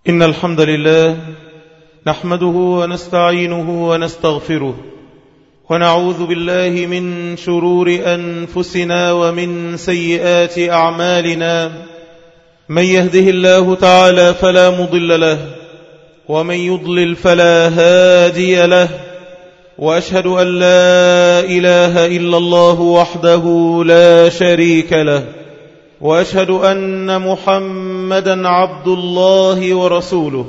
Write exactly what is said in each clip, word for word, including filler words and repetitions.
إن الحمد لله نحمده ونستعينه ونستغفره ونعوذ بالله من شرور أنفسنا ومن سيئات أعمالنا. من يهده الله تعالى فلا مضل له ومن يضلل فلا هادي له، وأشهد أن لا إله إلا الله وحده لا شريك له، وأشهد أن محمدا عبد الله ورسوله.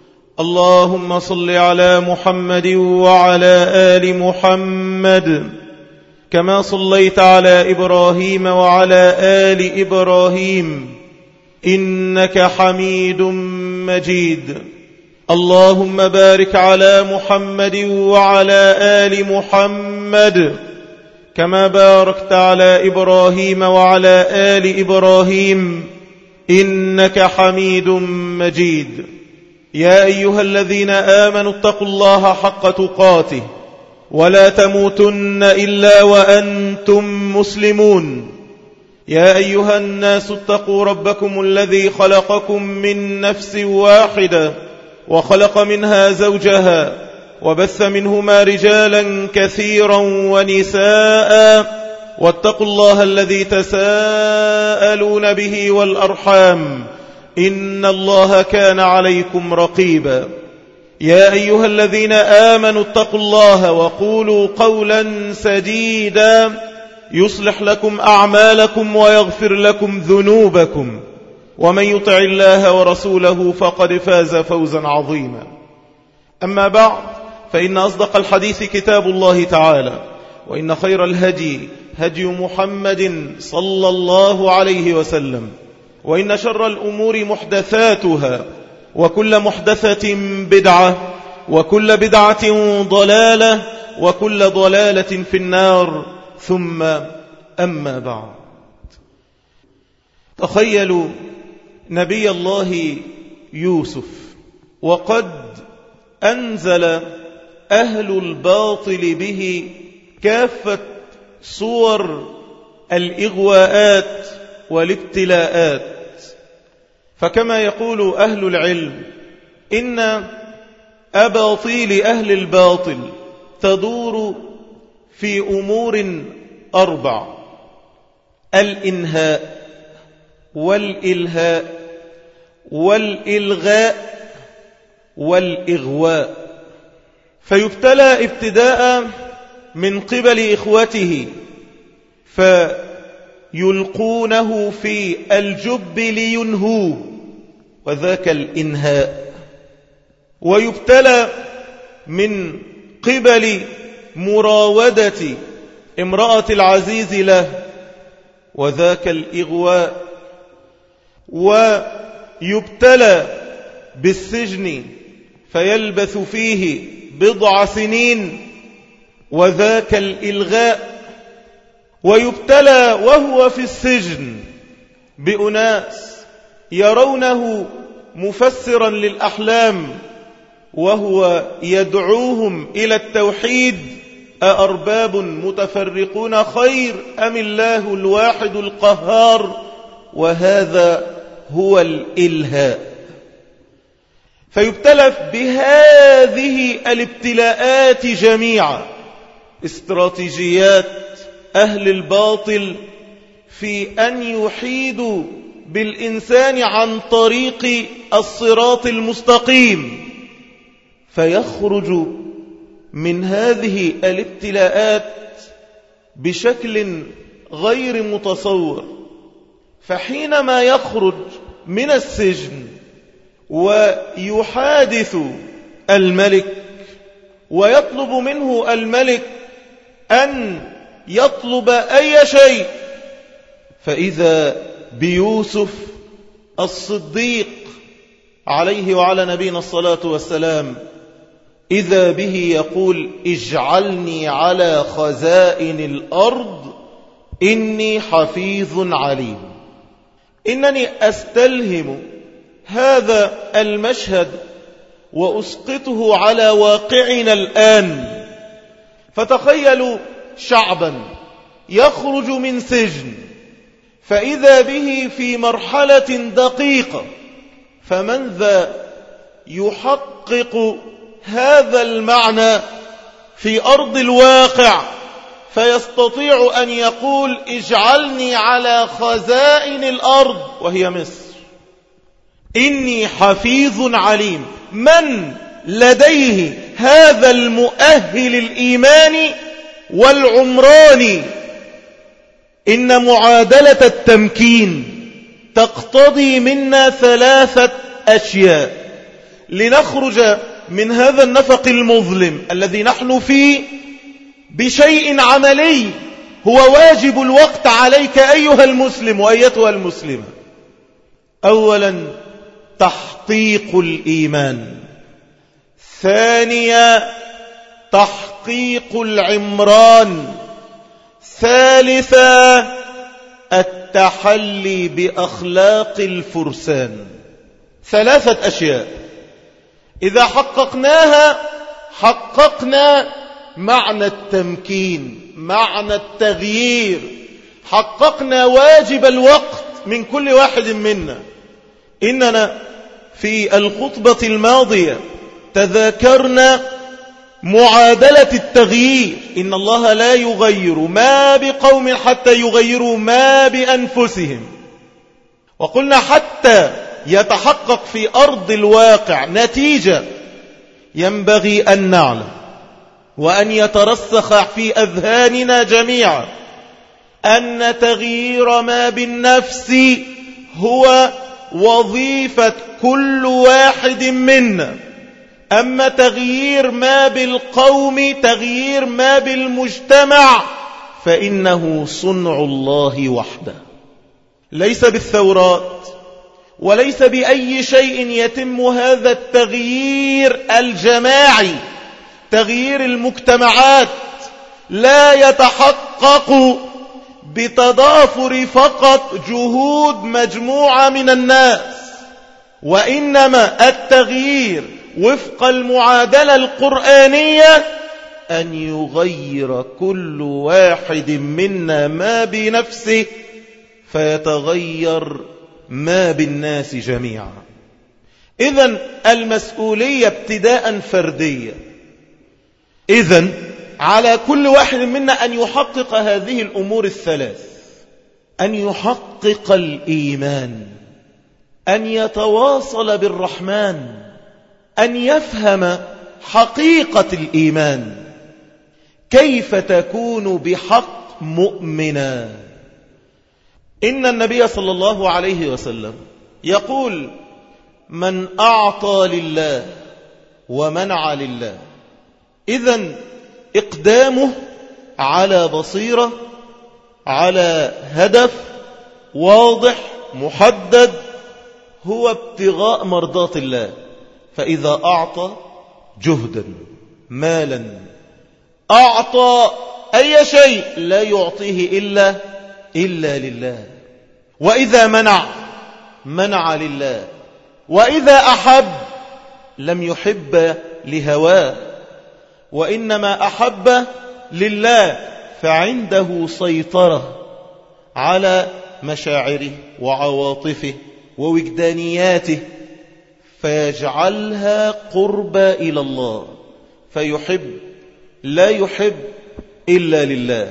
اللهم صل على محمد وعلى آل محمد كما صليت على إبراهيم وعلى آل إبراهيم إنك حميد مجيد. اللهم بارك على محمد وعلى آل محمد كما باركت على إبراهيم وعلى آل إبراهيم إنك حميد مجيد. يا أيها الذين آمنوا اتقوا الله حق تقاته ولا تموتن إلا وأنتم مسلمون. يا أيها الناس اتقوا ربكم الذي خلقكم من نفس واحدة وخلق منها زوجها وبث منهما رجالا كثيرا ونساء، واتقوا الله الذي تساءلون به والأرحام إن الله كان عليكم رقيبا. يا أيها الذين آمنوا اتقوا الله وقولوا قولا سديدا يصلح لكم أعمالكم ويغفر لكم ذنوبكم، ومن يطع الله ورسوله فقد فاز فوزا عظيما. أما بعد، فإن أصدق الحديث كتاب الله تعالى، وإن خير الهدي هدي محمد صلى الله عليه وسلم، وإن شر الأمور محدثاتها، وكل محدثة بدعة، وكل بدعة ضلالة، وكل ضلالة في النار. ثم أما بعد، تخيلوا نبي الله يوسف وقد أنزل أهل الباطل به كافة صور الإغواءات والابتلاءات. فكما يقول أهل العلم إن أباطيل أهل الباطل تدور في أمور أربع: الإنهاء والإلهاء والإلغاء والإغواء. فيبتلى ابتداء من قبل إخوته فيلقونه في الجب لينهوه، وذاك الإنهاء. ويبتلى من قبل مراودة امرأة العزيز له، وذاك الإغواء. ويبتلى بالسجن فيلبث فيه بضع سنين، وذاك الإلغاء. ويبتلى وهو في السجن بأناس يرونه مفسرا للأحلام وهو يدعوهم إلى التوحيد: أأرباب متفرقون خير أم الله الواحد القهار؟ وهذا هو الإلهاء. فيبتلى بهذه الابتلاءات جميعا. استراتيجيات أهل الباطل في أن يحيدوا بالإنسان عن طريق الصراط المستقيم، فيخرج من هذه الابتلاءات بشكل غير متصور. فحينما يخرج من السجن ويحادث الملك ويطلب منه الملك أن يطلب أي شيء، فإذا بيوسف الصديق عليه وعلى نبينا الصلاة والسلام إذا به يقول: اجعلني على خزائن الأرض إني حفيظ عليم. إنني أستلهم هذا المشهد وأسقطه على واقعنا الآن. فتخيلوا شعبا يخرج من سجن فإذا به في مرحلة دقيقة، فمن ذا يحقق هذا المعنى في أرض الواقع، فيستطيع أن يقول اجعلني على خزائن الأرض وهي مصر، إني حفيظ عليم. من لديه هذا المؤهل الإيماني والعمراني، إن معادلة التمكين تقتضي منا ثلاثة أشياء لنخرج من هذا النفق المظلم الذي نحن فيه بشيء عملي هو واجب الوقت عليك أيها المسلم وأيتها المسلمة. أولا تحقيق الإيمان، ثانيا تحقيق العمران، ثالثا التحلي بأخلاق الفرسان. ثلاثة أشياء إذا حققناها حققنا معنى التمكين، معنى التغيير، حققنا واجب الوقت من كل واحد منا. إننا في الخطبة الماضية تذاكرنا معادلة التغيير، إن الله لا يغير ما بقوم حتى يغيروا ما بأنفسهم، وقلنا حتى يتحقق في أرض الواقع نتيجة ينبغي أن نعلم وأن يترسخ في أذهاننا جميعا أن تغيير ما بالنفس هو وظيفة كل واحد منا، أما تغيير ما بالقوم، تغيير ما بالمجتمع، فإنه صنع الله وحده، ليس بالثورات وليس بأي شيء يتم هذا التغيير الجماعي. تغيير المجتمعات لا يتحقق بتضافر فقط جهود مجموعة من الناس، وإنما التغيير وفق المعادلة القرآنية أن يغير كل واحد منا ما بنفسه فيتغير ما بالناس جميعا. إذن المسؤولية ابتداء فردية، إذن على كل واحد منا أن يحقق هذه الأمور الثلاث: أن يحقق الإيمان، أن يتواصل بالرحمن، أن يفهم حقيقة الإيمان. كيف تكون بحق مؤمنا؟ إن النبي صلى الله عليه وسلم يقول: من أعطى لله ومنع لله. إذن إقدامه على بصيرة، على هدف واضح محدد، هو ابتغاء مرضات الله. فإذا أعطى جهدا، مالا، أعطى أي شيء لا يعطيه إلا إلا لله. وإذا منع منع لله. وإذا أحب لم يحب لهواه، وإنما أحب لله، فعنده سيطرة على مشاعره وعواطفه ووجدانياته، فيجعلها قربى إلى الله، فيحب لا يحب إلا لله.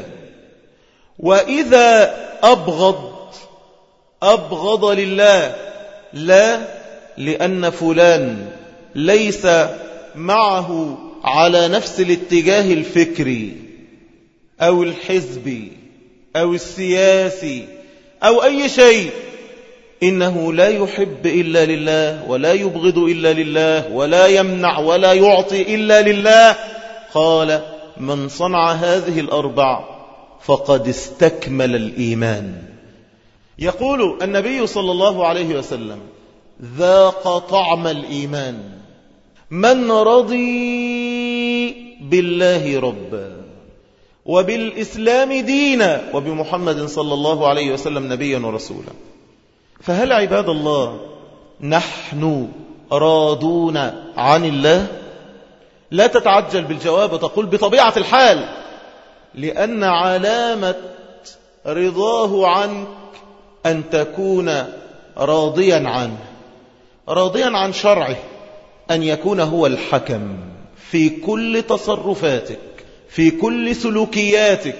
وإذا أبغض أبغض لله، لا لأن فلان ليس معه على نفس الاتجاه الفكري أو الحزبي أو السياسي أو أي شيء، إنه لا يحب إلا لله ولا يبغض إلا لله ولا يمنع ولا يعطي إلا لله. قال: من صنع هذه الأربع فقد استكمل الإيمان. يقول النبي صلى الله عليه وسلم: ذاق طعم الإيمان من رضي بالله ربا وبالإسلام دينا وبمحمد صلى الله عليه وسلم نبيا ورسولا. فهل عباد الله نحن راضون عن الله؟ لا تتعجل بالجواب وتقول بطبيعة الحال، لأن علامة رضاه عنك أن تكون راضيا عنه، راضيا عن شرعه، أن يكون هو الحكم في كل تصرفاتك، في كل سلوكياتك.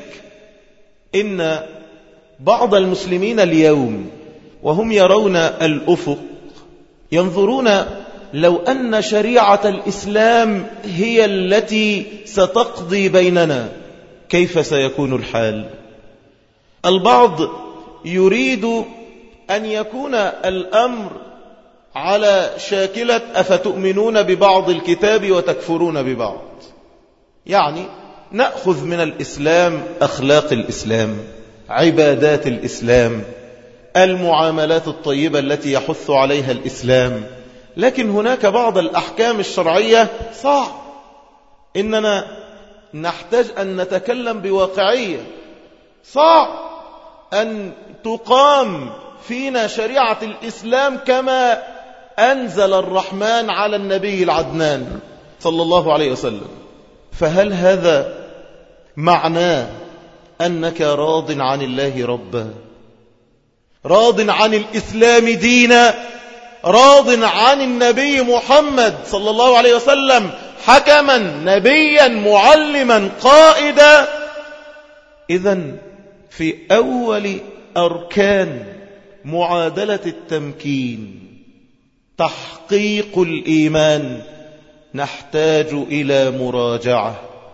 إن بعض المسلمين اليوم وهم يرون الأفق ينظرون لو أن شريعة الإسلام هي التي ستقضي بيننا كيف سيكون الحال؟ البعض يريد أن يكون الأمر على شاكلة أفتؤمنون ببعض الكتاب وتكفرون ببعض، يعني نأخذ من الإسلام أخلاق الإسلام، عبادات الإسلام، المعاملات الطيبة التي يحث عليها الإسلام، لكن هناك بعض الأحكام الشرعية صعب. إننا نحتاج أن نتكلم بواقعية، صعب أن تقام فينا شريعة الإسلام كما أنزل الرحمن على النبي العدنان صلى الله عليه وسلم. فهل هذا معناه أنك راض عن الله ربا، راض عن الإسلام دينا، راض عن النبي محمد صلى الله عليه وسلم حكما، نبيا، معلما، قائدا؟ إذن في أول أركان معادلة التمكين تحقيق الإيمان نحتاج إلى مراجعة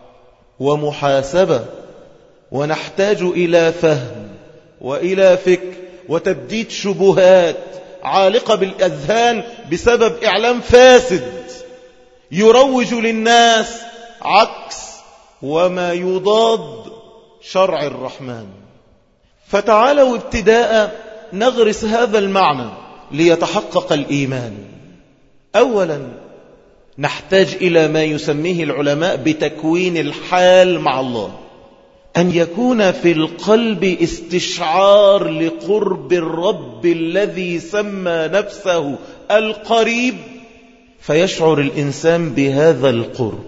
ومحاسبة، ونحتاج إلى فهم وإلى فكر وتبديد شبهات عالقة بالأذهان بسبب إعلام فاسد يروج للناس عكس وما يضاد شرع الرحمن. فتعالوا ابتداء نغرس هذا المعنى ليتحقق الإيمان. أولا نحتاج إلى ما يسميه العلماء بتكوين الحال مع الله، أن يكون في القلب استشعار لقرب الرب الذي سمى نفسه القريب، فيشعر الإنسان بهذا القرب،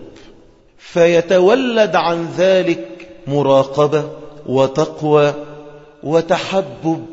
فيتولد عن ذلك مراقبة وتقوى وتحبب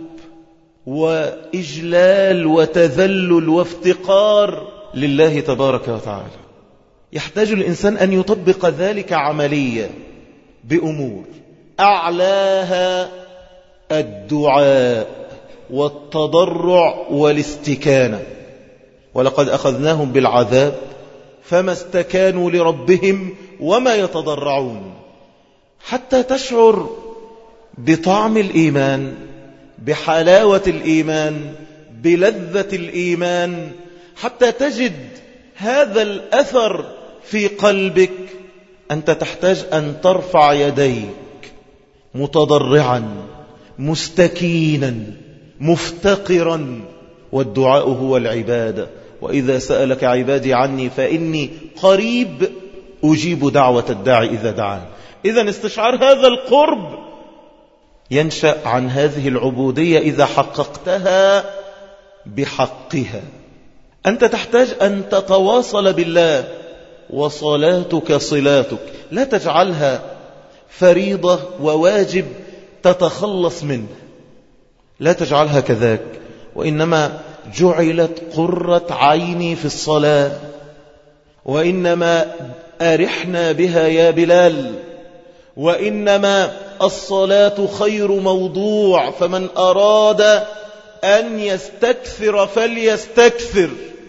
وإجلال وتذلل وافتقار لله تبارك وتعالى. يحتاج الإنسان أن يطبق ذلك عمليا بأمور أعلاها الدعاء والتضرع والاستكانة. ولقد أخذناهم بالعذاب فما استكانوا لربهم وما يتضرعون، حتى تشعر بطعم الإيمان، بحلاوة الإيمان، بلذة الإيمان، حتى تجد هذا الأثر في قلبك. أنت تحتاج أن ترفع يديك متضرعا مستكينا مفتقرا، والدعاء هو العبادة. وإذا سألك عبادي عني فإني قريب أجيب دعوة الداعي إذا دعان. إذن استشعار هذا القرب ينشأ عن هذه العبودية إذا حققتها بحقها. أنت تحتاج أن تتواصل بالله، وصلاتك صلاتك لا تجعلها فريضة وواجب تتخلص منه، لا تجعلها كذاك، وإنما جعلت قرة عيني في الصلاة، وإنما أرحنا بها يا بلال، وإنما الصلاة خير موضوع، فمن أراد أن يستكثر فليستكثر.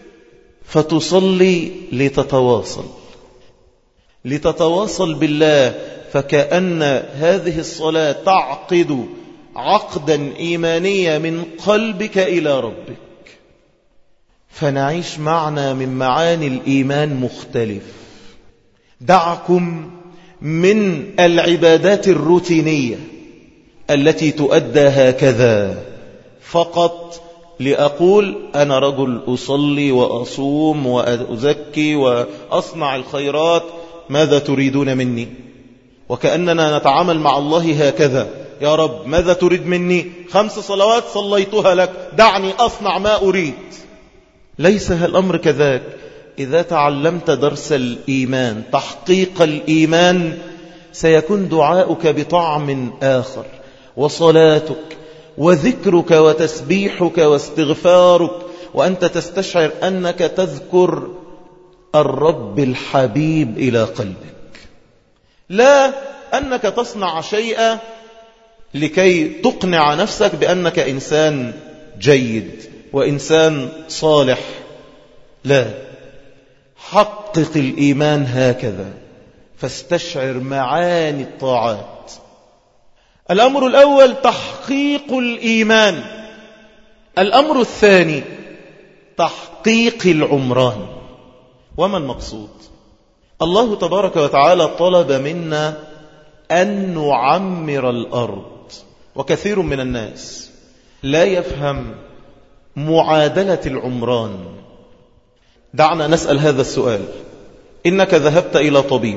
فتصلي لتتواصل لتتواصل بالله، فكأن هذه الصلاة تعقد عقدا إيمانيا من قلبك إلى ربك. فنعيش معنى من معاني الإيمان مختلف. دعكم من العبادات الروتينية التي تؤدى هكذا فقط لأقول أنا رجل أصلي وأصوم وأزكي وأصنع الخيرات، ماذا تريدون مني؟ وكأننا نتعامل مع الله هكذا، يا رب ماذا تريد مني؟ خمس صلوات صليتها لك، دعني أصنع ما أريد. ليس الأمر كذاك. إذا تعلمت درس الإيمان، تحقيق الإيمان، سيكون دعاؤك بطعم آخر، وصلاتك وذكرك وتسبيحك واستغفارك، وأنت تستشعر أنك تذكر الرب الحبيب إلى قلبك، لا أنك تصنع شيئا لكي تقنع نفسك بأنك إنسان جيد وإنسان صالح، لا، حقق الإيمان هكذا، فاستشعر معاني الطاعات. الأمر الأول تحقيق الإيمان. الأمر الثاني تحقيق العمران. وما المقصود؟ الله تبارك وتعالى طلب منا أن نعمر الأرض، وكثير من الناس لا يفهم معادلة العمران. دعنا نسأل هذا السؤال. إنك ذهبت إلى طبيب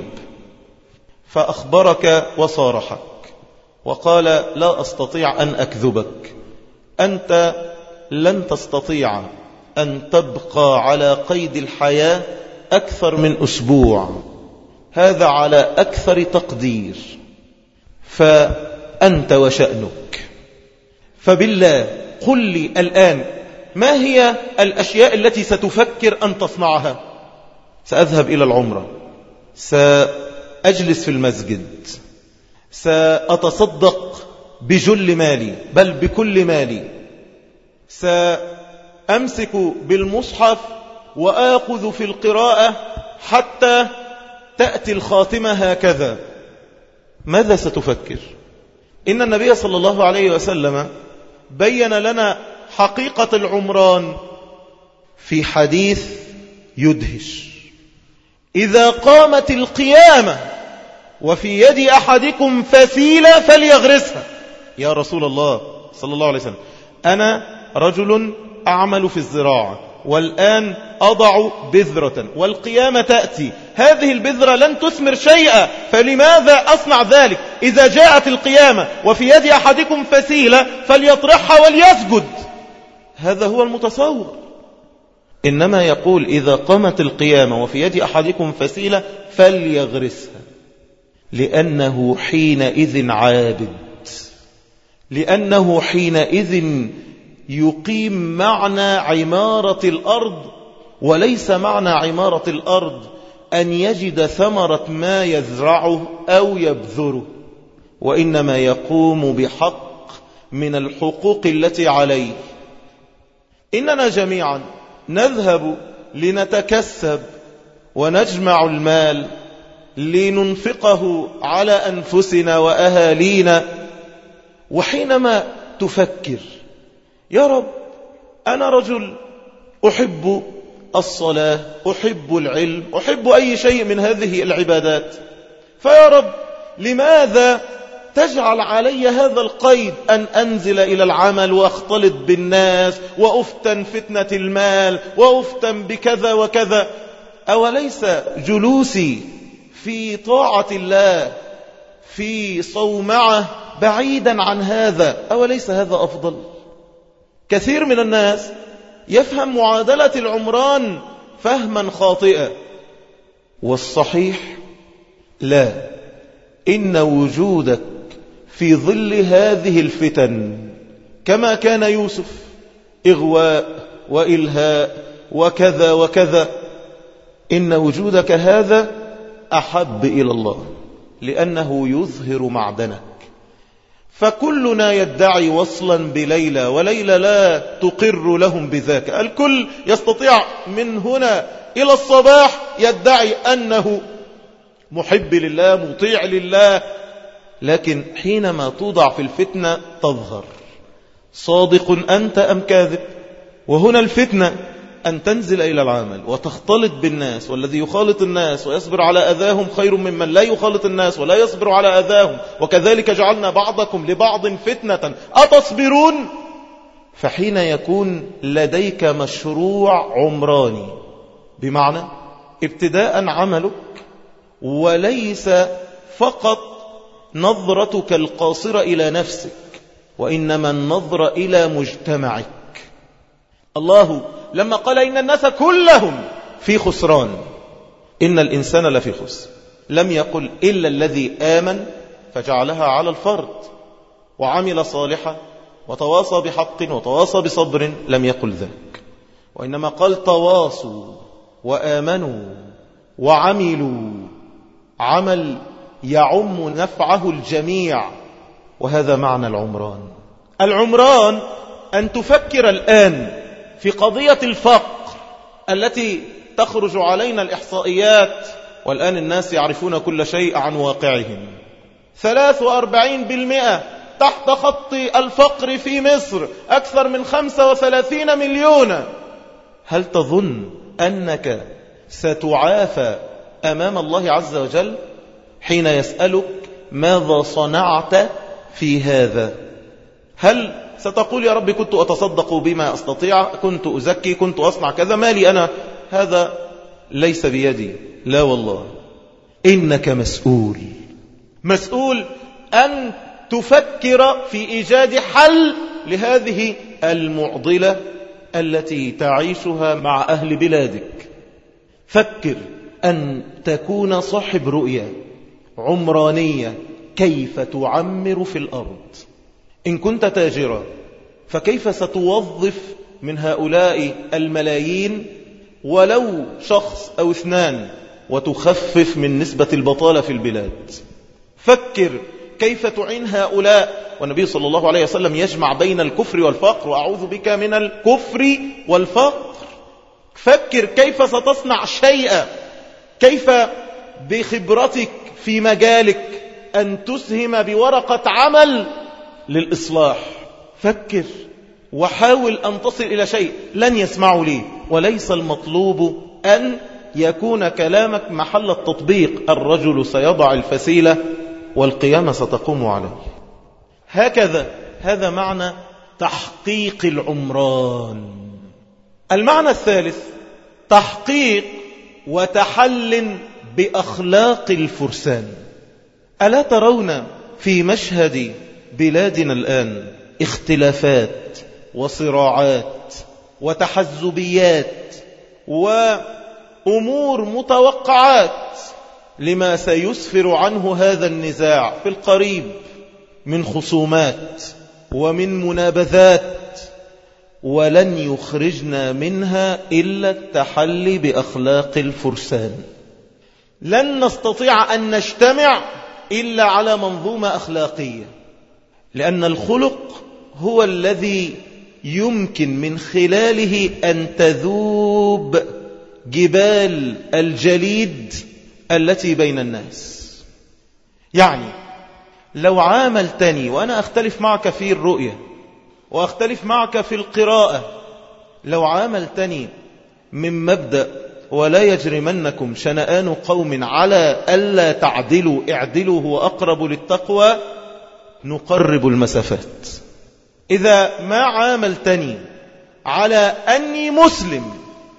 فأخبرك وصارحك وقال لا أستطيع أن أكذبك، أنت لن تستطيع أن تبقى على قيد الحياة أكثر من أسبوع، هذا على أكثر تقدير، فأنت وشأنك. فبالله قل لي الآن ما هي الأشياء التي ستفكر أن تصنعها؟ سأذهب إلى العمرة، سأجلس في المسجد، سأتصدق بجل مالي بل بكل مالي، سأمسك بالمصحف وآخذ في القراءة حتى تأتي الخاتمة هكذا. ماذا ستفكر؟ إن النبي صلى الله عليه وسلم بين لنا حقيقة العمران في حديث يدهش: إذا قامت القيامة وفي يد أحدكم فسيلة فليغرسها. يا رسول الله صلى الله عليه وسلم، أنا رجل أعمل في الزراعة والآن أضع بذرة والقيامة تأتي، هذه البذرة لن تثمر شيئا، فلماذا أصنع ذلك؟ إذا جاءت القيامة وفي يد أحدكم فسيلة فليطرحها وليسجد. هذا هو المتصور. إنما يقول إذا قامت القيامة وفي يد أحدكم فسيلة فليغرسها، لأنه حينئذ عابد، لأنه حينئذ يقيم معنى عمارة الأرض، وليس معنى عمارة الأرض أن يجد ثمرة ما يزرعه أو يبذره، وإنما يقوم بحق من الحقوق التي عليه. إننا جميعا نذهب لنتكسب ونجمع المال لننفقه على أنفسنا وأهالينا، وحينما تفكر يا رب أنا رجل أحب الصلاة، أحب العلم، أحب أي شيء من هذه العبادات، فيا رب لماذا تجعل علي هذا القيد أن أنزل إلى العمل وأختلط بالناس وأفتن فتنة المال وأفتن بكذا وكذا؟ أوليس جلوسي في طاعة الله في صومعة بعيدا عن هذا أوليس هذا أفضل؟ كثير من الناس يفهم معادلة العمران فهما خاطئا، والصحيح لا، إن وجودك في ظل هذه الفتن كما كان يوسف إغواء وإلهاء وكذا وكذا، إن وجودك هذا أحب إلى الله لأنه يظهر معدنك. فكلنا يدعي وصلا بليلى وليلى لا تقر لهم بذاك، الكل يستطيع من هنا إلى الصباح يدعي أنه محب لله مطيع لله، لكن حينما توضع في الفتنة تظهر صادق أنت أم كاذب. وهنا الفتنة أن تنزل إلى العمل وتختلط بالناس، والذي يخالط الناس ويصبر على أذاهم خير ممن لا يخالط الناس ولا يصبر على أذاهم، وكذلك جعلنا بعضكم لبعض فتنة أتصبرون. فحين يكون لديك مشروع عمراني، بمعنى ابتداء عملك وليس فقط نظرتك القاصرة إلى نفسك، وإنما النظرة إلى مجتمعك. الله لما قال إن الناس كلهم في خسران، إن الإنسان لفي خسر، لم يقل إلا الذي آمن فجعلها على الفرد وعمل صالحا وتواصى بحق وتواصى بصبر، لم يقل ذلك، وإنما قال تواصوا وآمنوا وعملوا عمل يعم نفعه الجميع. وهذا معنى العمران. العمران أن تفكر الآن في قضية الفقر التي تخرج علينا الإحصائيات، والآن الناس يعرفون كل شيء عن واقعهم. ثلاث وأربعين بالمئة تحت خط الفقر في مصر، أكثر من خمسة وثلاثين مليون. هل تظن أنك ستعافى أمام الله عز وجل حين يسألك ماذا صنعت في هذا؟ هل ستقول يا رب كنت أتصدق بما أستطيع، كنت أزكي، كنت أصنع كذا، مالي أنا، هذا ليس بيدي؟ لا والله، إنك مسؤول، مسؤول أن تفكر في إيجاد حل لهذه المعضلة التي تعيشها مع أهل بلادك. فكر أن تكون صاحب رؤية عمرانية، كيف تعمر في الأرض. إن كنت تاجرا فكيف ستوظف من هؤلاء الملايين ولو شخص أو اثنان وتخفف من نسبة البطالة في البلاد. فكر كيف تعين هؤلاء، والنبي صلى الله عليه وسلم يجمع بين الكفر والفقر، وأعوذ بك من الكفر والفقر. فكر كيف ستصنع شيئا، كيف بخبرتك في مجالك أن تسهم بورقة عمل للإصلاح. فكر وحاول أن تصل إلى شيء. لن يسمعوا لي، وليس المطلوب أن يكون كلامك محل التطبيق. الرجل سيضع الفسيلة والقيامة ستقوم عليه. هكذا، هذا معنى تحقيق العمران. المعنى الثالث تحقيق وتحل بأخلاق الفرسان. ألا ترون في مشهد بلادنا الآن اختلافات وصراعات وتحزبيات وأمور متوقعات لما سيسفر عنه هذا النزاع في القريب من خصومات ومن منابذات، ولن يخرجنا منها إلا التحلي بأخلاق الفرسان. لن نستطيع أن نجتمع إلا على منظومة أخلاقية، لأن الخلق هو الذي يمكن من خلاله أن تذوب جبال الجليد التي بين الناس. يعني لو عاملتني، وأنا أختلف معك في الرؤية وأختلف معك في القراءة، لو عاملتني من مبدأ ولا يجرمنكم شنآن قوم على ألا تعدلوا اعدلوا هو أقرب للتقوى، نقرب المسافات. إذا ما عاملتني على أني مسلم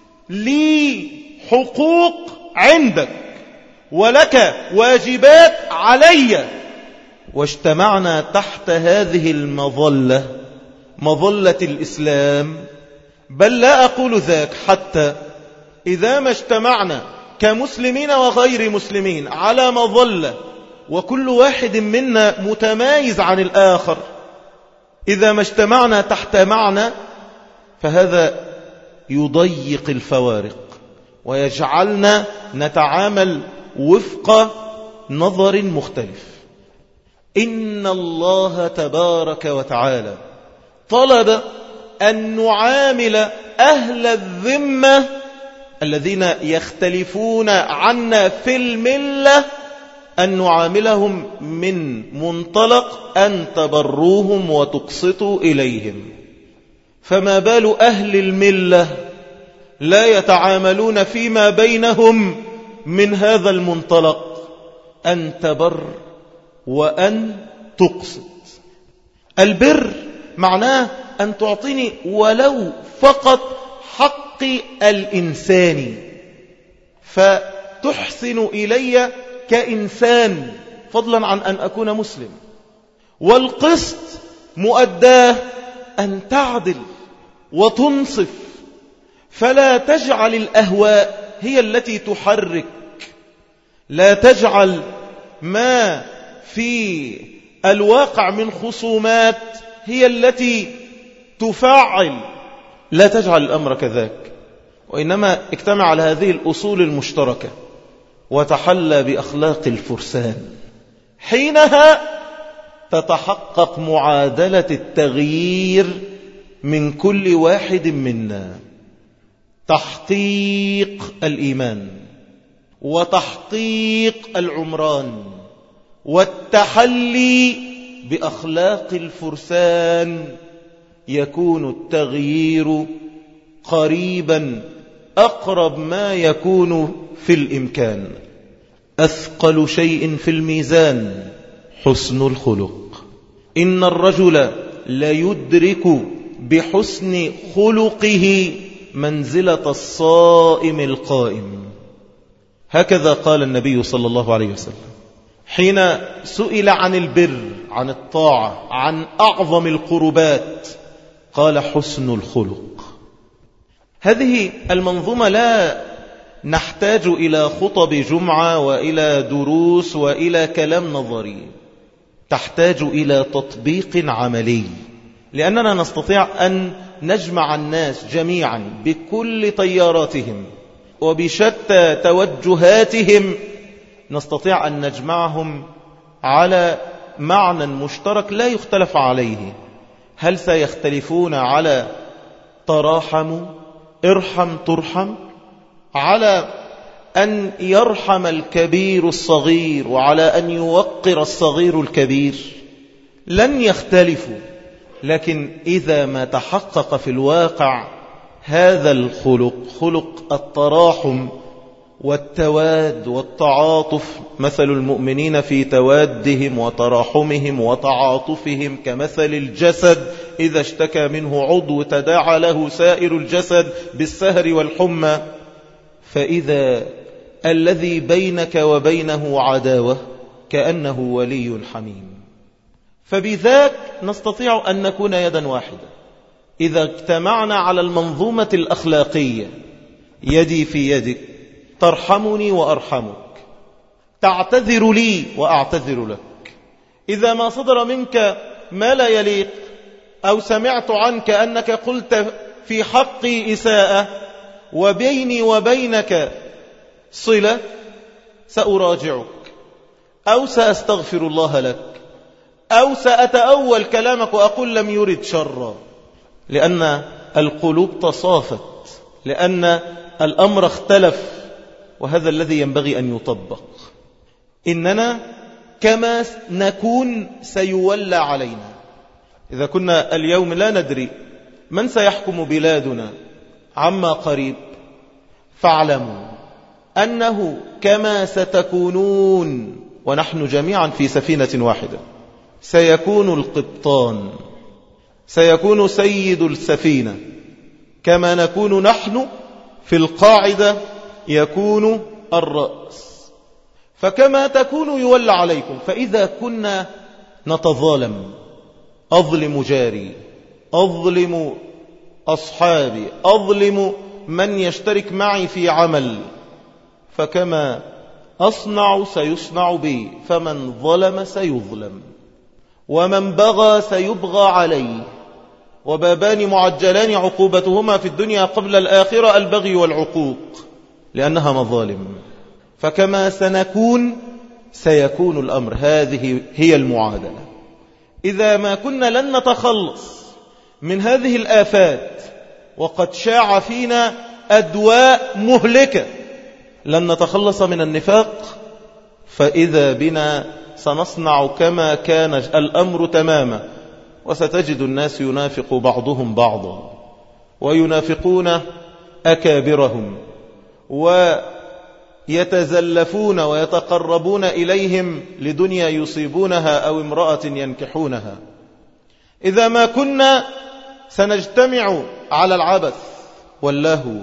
لي حقوق عندك ولك واجبات علي، واجتمعنا تحت هذه المظلة، مظلة الإسلام، بل لا أقول ذاك، حتى إذا ما اجتمعنا كمسلمين وغير مسلمين على مظلة وكل واحد منا متمايز عن الآخر، إذا ما اجتمعنا تحت معنى، فهذا يضيق الفوارق ويجعلنا نتعامل وفق نظر مختلف. إن الله تبارك وتعالى طلب أن نعامل أهل الذمة الذين يختلفون عنا في الملة، أن نعاملهم من منطلق أن تبروهم وتقسطوا إليهم. فما بال أهل الملة لا يتعاملون فيما بينهم من هذا المنطلق، أن تبر وأن تقسط. البر معناه أن تعطيني ولو فقط حقي الإنساني، فتحسن إلي كإنسان فضلا عن أن أكون مسلم. والقسط مؤداه أن تعدل وتنصف، فلا تجعل الأهواء هي التي تحرك، لا تجعل ما في الواقع من خصومات هي التي تفعل، لا تجعل الأمر كذاك، وإنما اجتمع على هذه الأصول المشتركة. وتحلى بأخلاق الفرسان. حينها تتحقق معادلة التغيير من كل واحد منا، تحقيق الإيمان وتحقيق العمران والتحلي بأخلاق الفرسان. يكون التغيير قريبا أقرب ما يكون في الإمكان. أثقل شيء في الميزان حسن الخلق. إن الرجل ليدرك بحسن خلقه منزلة الصائم القائم. هكذا قال النبي صلى الله عليه وسلم حين سئل عن البر، عن الطاعة، عن أعظم القربات، قال حسن الخلق. هذه المنظومة لا نحتاج إلى خطب جمعة وإلى دروس وإلى كلام نظري، تحتاج إلى تطبيق عملي، لأننا نستطيع أن نجمع الناس جميعا بكل تياراتهم وبشتى توجهاتهم، نستطيع أن نجمعهم على معنى مشترك لا يختلف عليه. هل سيختلفون على تراحموا ارحم ترحم، على أن يرحم الكبير الصغير وعلى أن يوقر الصغير الكبير؟ لن يختلفوا. لكن إذا ما تحقق في الواقع هذا الخلق، خلق التراحم والتواد والتعاطف، مثل المؤمنين في توادهم وتراحمهم وتعاطفهم كمثل الجسد إذا اشتكى منه عضو تداعى له سائر الجسد بالسهر والحمى. فإذا الذي بينك وبينه عداوة كأنه ولي حميم. فبذاك نستطيع أن نكون يدا واحدة إذا اجتمعنا على المنظومة الأخلاقية، يدي في يدك، ترحمني وأرحمك، تعتذر لي وأعتذر لك. إذا ما صدر منك ما لا يليق أو سمعت عنك أنك قلت في حقي إساءة وبيني وبينك صلة، سأراجعك أو سأستغفر الله لك أو سأتأول كلامك وأقول لم يرد شرا، لأن القلوب تصافت، لأن الأمر اختلف، وهذا الذي ينبغي أن يطبق. إننا كما نكون سيولى علينا. إذا كنا اليوم لا ندري من سيحكم بلادنا عما قريب، فاعلموا أنه كما ستكونون ونحن جميعا في سفينة واحدة، سيكون القبطان، سيكون سيد السفينة، كما نكون نحن في القاعدة يكون الرأس. فكما تكون يولى عليكم. فإذا كنا نتظالم، أظلم جاري، أظلم أصحابي، أظلم من يشترك معي في عمل، فكما أصنع سيصنع بي، فمن ظلم سيظلم، ومن بغى سيبغى عليه، وبابان معجلان عقوبتهما في الدنيا قبل الآخرة البغي والعقوق، لأنها مظالم. فكما سنكون سيكون الأمر. هذه هي المعادلة. إذا ما كنا لن نتخلص من هذه الآفات وقد شاع فينا أدواء مهلكة، لن نتخلص من النفاق، فإذا بنا سنصنع كما كان الأمر تماما، وستجد الناس ينافق بعضهم بعضا وينافقون أكابرهم ويتزلفون ويتقربون إليهم لدنيا يصيبونها أو امرأة ينكحونها. إذا ما كنا سنجتمع على العبث واللهو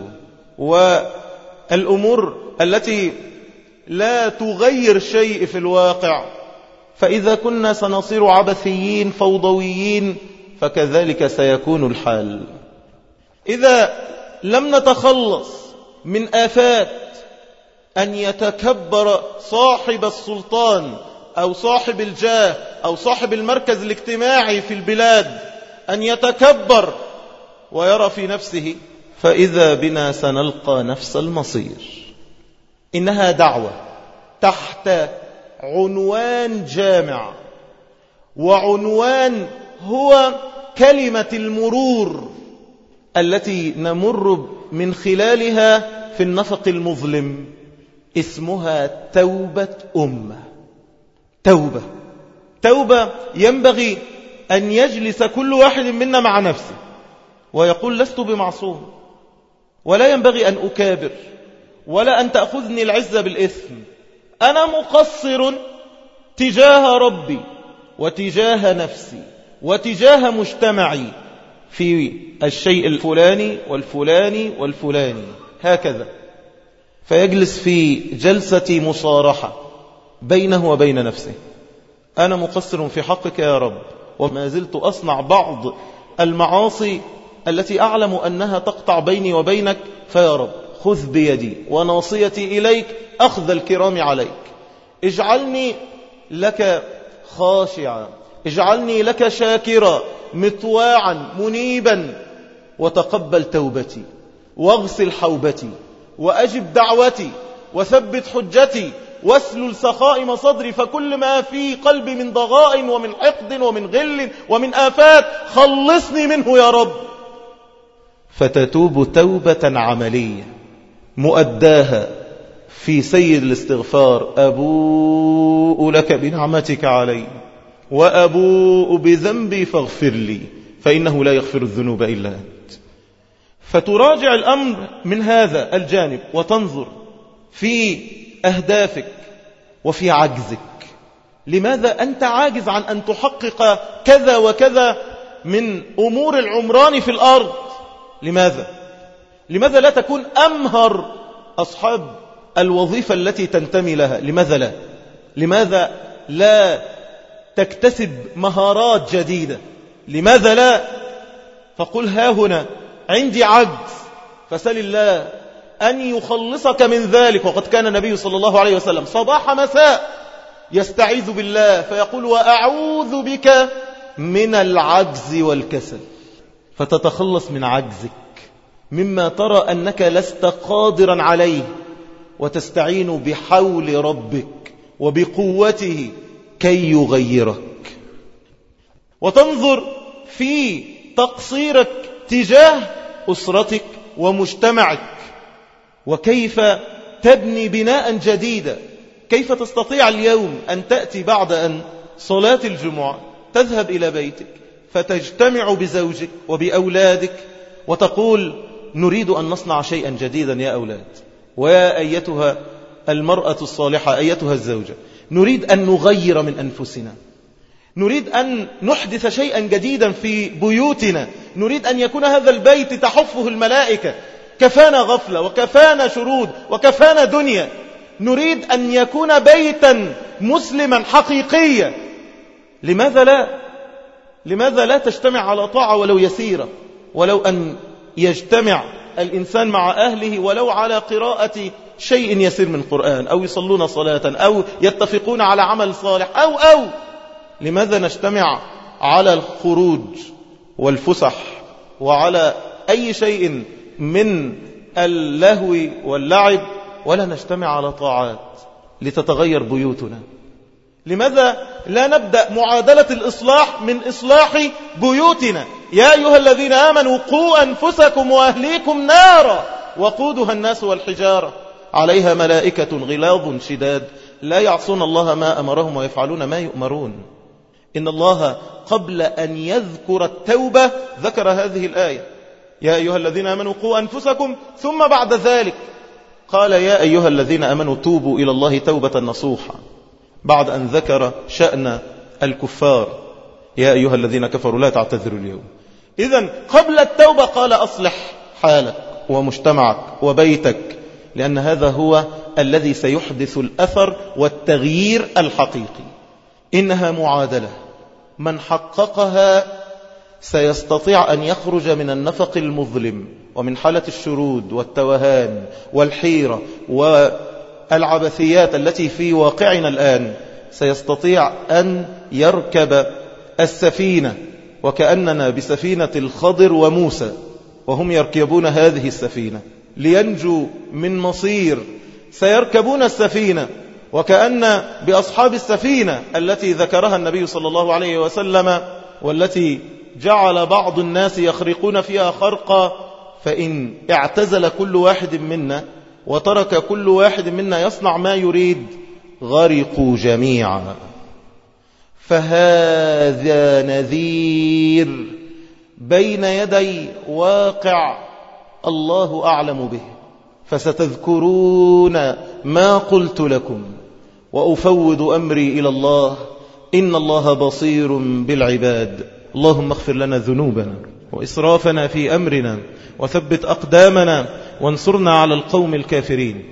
والأمور التي لا تغير شيء في الواقع، فإذا كنا سنصير عبثيين فوضويين، فكذلك سيكون الحال. إذا لم نتخلص من آفات أن يتكبر صاحب السلطان أو صاحب الجاه أو صاحب المركز الاجتماعي في البلاد، أن يتكبر ويرى في نفسه، فإذا بنا سنلقى نفس المصير. إنها دعوة تحت عنوان جامع، وعنوان هو كلمة المرور التي نمر من خلالها في النفق المظلم، اسمها توبة أمة. توبة توبة ينبغي أن يجلس كل واحد منا مع نفسه ويقول لست بمعصوم، ولا ينبغي أن أكابر، ولا أن تأخذني العزة بالإثم. أنا مقصر تجاه ربي وتجاه نفسي وتجاه مجتمعي في الشيء الفلاني والفلاني والفلاني، هكذا. فيجلس في جلسة مصارحة بينه وبين نفسه. أنا مقصر في حقك يا رب، وما زلت أصنع بعض المعاصي التي أعلم أنها تقطع بيني وبينك، فيا رب خذ بيدي وناصيتي إليك أخذ الكرام عليك، اجعلني لك خاشعا، اجعلني لك شاكرا مطواعا منيبا، وتقبل توبتي واغسل حوبتي وأجب دعوتي وثبت حجتي واسلل سخائم صدري، فكل ما في قلبي من ضغاء ومن حقد ومن غل ومن آفات خلصني منه يا رب. فتتوب توبة عملية مؤداها في سيد الاستغفار: أبوء لك بنعمتك علي وأبوء بذنبي فاغفر لي فإنه لا يغفر الذنوب إلا أنت. فتراجع الأمر من هذا الجانب وتنظر في أهدافك وفي عجزك. لماذا أنت عاجز عن أن تحقق كذا وكذا من أمور العمران في الأرض؟ لماذا؟ لماذا لا تكون أمهر أصحاب الوظيفة التي تنتمي لها؟ لماذا لا؟ لماذا لا تكتسب مهارات جديدة؟ لماذا لا؟ فقل ها هنا عندي عجز، فسل الله أن يخلصك من ذلك. وقد كان النبي صلى الله عليه وسلم صباح مساء يستعيذ بالله فيقول: وأعوذ بك من العجز والكسل. فتتخلص من عجزك مما ترى أنك لست قادرا عليه، وتستعين بحول ربك وبقوته كي يغيرك. وتنظر في تقصيرك تجاه أسرتك ومجتمعك، وكيف تبني بناء جديدا. كيف تستطيع اليوم أن تأتي بعد أن صلاة الجمعة تذهب إلى بيتك فتجتمع بزوجك وبأولادك وتقول: نريد أن نصنع شيئا جديدا يا أولاد، ويا أيتها المرأة الصالحة أيتها الزوجة، نريد أن نغير من أنفسنا، نريد أن نحدث شيئا جديدا في بيوتنا، نريد أن يكون هذا البيت تحفه الملائكة، كفانا غفلة وكفانا شرود وكفانا دنيا، نريد أن يكون بيتا مسلما حقيقيا. لماذا لا؟ لماذا لا تجتمع على طاعة ولو يسيرة؟ ولو أن يجتمع الإنسان مع أهله ولو على قراءة شيء يسير من قرآن، أو يصلون صلاة، أو يتفقون على عمل صالح، أو أو لماذا نجتمع على الخروج والفسح وعلى أي شيء من اللهو واللعب، ولا نجتمع على طاعات لتتغير بيوتنا؟ لماذا لا نبدأ معادلة الإصلاح من إصلاح بيوتنا؟ يا أيها الذين آمنوا قوا أنفسكم وأهليكم نارا وقودها الناس والحجارة عليها ملائكة غلاظ شداد لا يعصون الله ما أمرهم ويفعلون ما يؤمرون. إن الله قبل أن يذكر التوبة ذكر هذه الآية: يا أيها الذين آمنوا قوا أنفسكم، ثم بعد ذلك قال: يا أيها الذين آمنوا توبوا إلى الله توبة نصوحا، بعد أن ذكر شأن الكفار: يا أيها الذين كفروا لا تعتذروا اليوم. إذن قبل التوبة قال: أصلح حالك ومجتمعك وبيتك، لأن هذا هو الذي سيحدث الأثر والتغيير الحقيقي. إنها معادلة، من حققها سيستطيع أن يخرج من النفق المظلم ومن حالة الشرود والتوهان والحيرة والعبثيات التي في واقعنا الآن، سيستطيع أن يركب السفينة، وكأننا بسفينة الخضر وموسى وهم يركبون هذه السفينة لينجوا من مصير. سيركبون السفينة وكأن بأصحاب السفينة التي ذكرها النبي صلى الله عليه وسلم والتي جعل بعض الناس يخرقون فيها خرقا، فإن اعتزل كل واحد منا وترك كل واحد منا يصنع ما يريد غرقوا جميعا. فهذا نذير بين يدي واقع الله أعلم به، فستذكرون ما قلت لكم وأفوض أمري إلى الله إن الله بصير بالعباد. اللهم اغفر لنا ذنوبنا وإسرافنا في أمرنا وثبت أقدامنا وانصرنا على القوم الكافرين.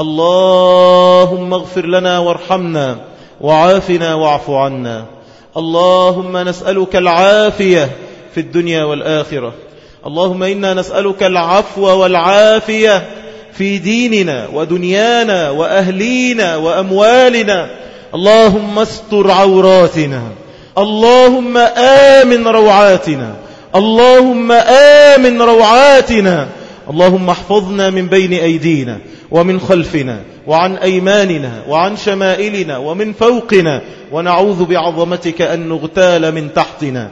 اللهم اغفر لنا وارحمنا وعافنا واعف عنا. اللهم نسألك العافية في الدنيا والآخرة. اللهم إنا نسألك العفو والعافية في ديننا ودنيانا وأهلينا وأموالنا. اللهم استر عوراتنا. اللهم آمن روعاتنا. اللهم آمن روعاتنا. اللهم احفظنا من بين أيدينا ومن خلفنا وعن أيماننا وعن شمائلنا ومن فوقنا، ونعوذ بعظمتك أن نغتال من تحتنا.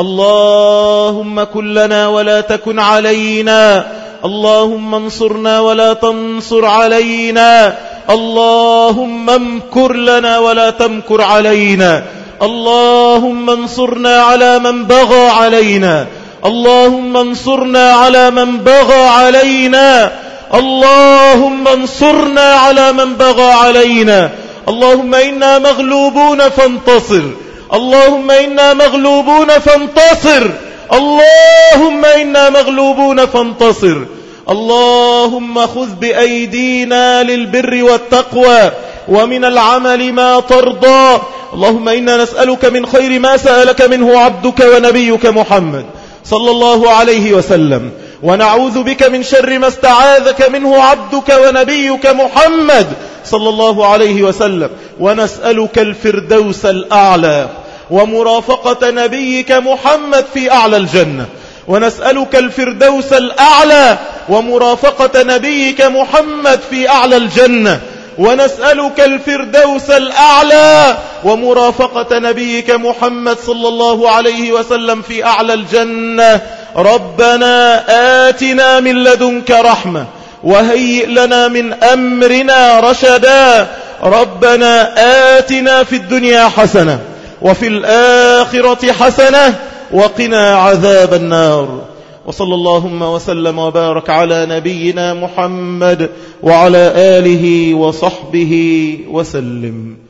اللهم كن لنا ولا تكن علينا. اللهم انصرنا ولا تنصر علينا. اللهم امكر لنا ولا تمكر علينا. اللهم انصرنا على من بغى علينا. اللهم انصرنا على من بغى علينا. اللهم انصرنا على من بغى علينا. اللهم إنا مغلوبون فانتصر. اللهم إنا مغلوبون فانتصر. اللهم إنا مغلوبون فانتصر. اللهم خذ بأيدينا للبر والتقوى ومن العمل ما ترضى. اللهم إنا نسألك من خير ما سألك منه عبدك ونبيك محمد صلى الله عليه وسلم، ونعوذ بك من شر ما استعاذك منه عبدك ونبيك محمد صلى الله عليه وسلم، ونسألك الفردوس الأعلى ومرافقة نبيك محمد في أعلى الجنة. ونسألك الفردوس الأعلى ومرافقة نبيك محمد في أعلى الجنة. ونسألك الفردوس الأعلى ومرافقة نبيك محمد صلى الله عليه وسلم في أعلى الجنة. ربنا آتنا من لدنك رحمة وهيئ لنا من أمرنا رشدا. ربنا آتنا في الدنيا حسنة وفي الآخرة حسنة وقنا عذاب النار. وصلى اللهم وسلم وبارك على نبينا محمد وعلى آله وصحبه وسلم.